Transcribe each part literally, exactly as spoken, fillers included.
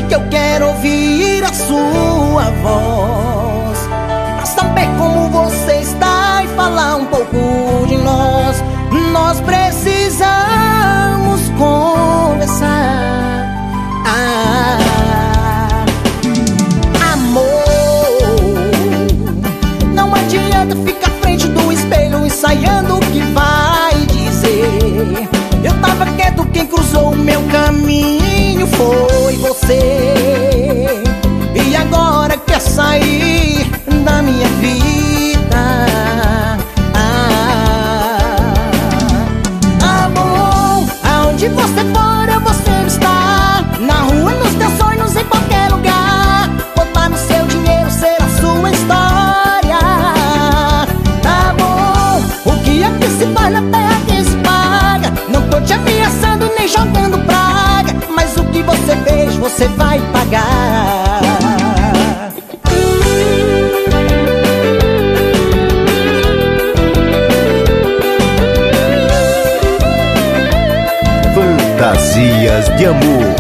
que eu quero ouvir a sua voz, pra saber como você está e falar um pouco de nós. Nós precisamos conversar. Ah, amor, não adianta ficar à frente do espelho ensaiando o que vai dizer. Eu tava quieto, quem cruzou o meu caminho foi você. E agora quer sair da minha vida. Ah, amor, aonde você for eu vou sempre estar. Na rua, nos teus sonhos, em qualquer lugar. Botar no seu dinheiro, ser a sua história. Tá bom, o que é que se faz na terra que se paga. Não tô te ameaçando nem jogando praga, mas o que você fez, você vai pagar. Fantasias de amor.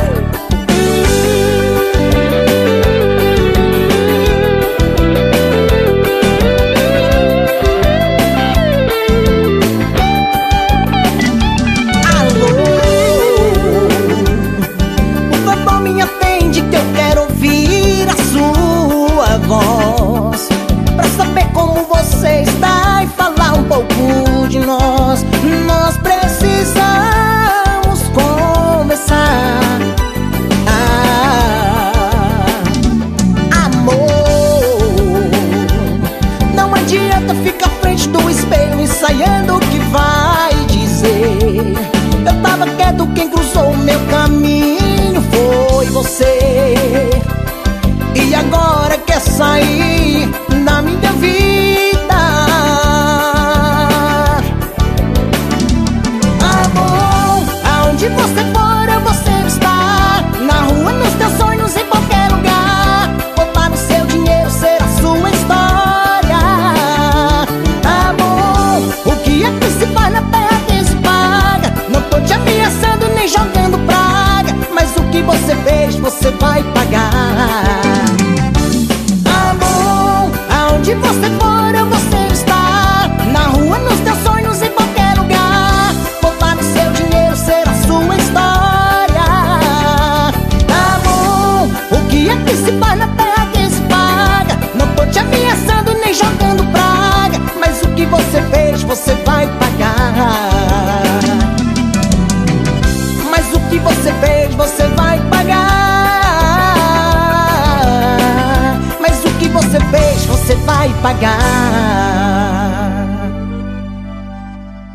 Pra saber como você está e falar um pouco de nós. Nós precisamos conversar. Ah, amor, não adianta ficar à frente do espelho ensaiando o que vai dizer. Eu tava quieto, quem cruzou o meu caminho foi você. E agora quer sair da minha vida. Amor, aonde você for eu vou sempre estar. Na rua, nos teus sonhos, em qualquer lugar. Botar no seu dinheiro, ser a sua história. Amor, o que é que se faz na terra que se paga. Não tô te ameaçando nem jogando praga, mas o que você fez, você vai pagar. Onde você for eu vou sempre estar. Na rua, nos teus sonhos, em qualquer lugar. Botar no seu dinheiro, ser a sua história. Amor, o que é que se faz na terra que se paga. Não tô te ameaçando nem jogando praga, mas o que você fez, você vai pagar. Mas o que você fez, você vai pagar. Mas o que você fez, você vai pagar.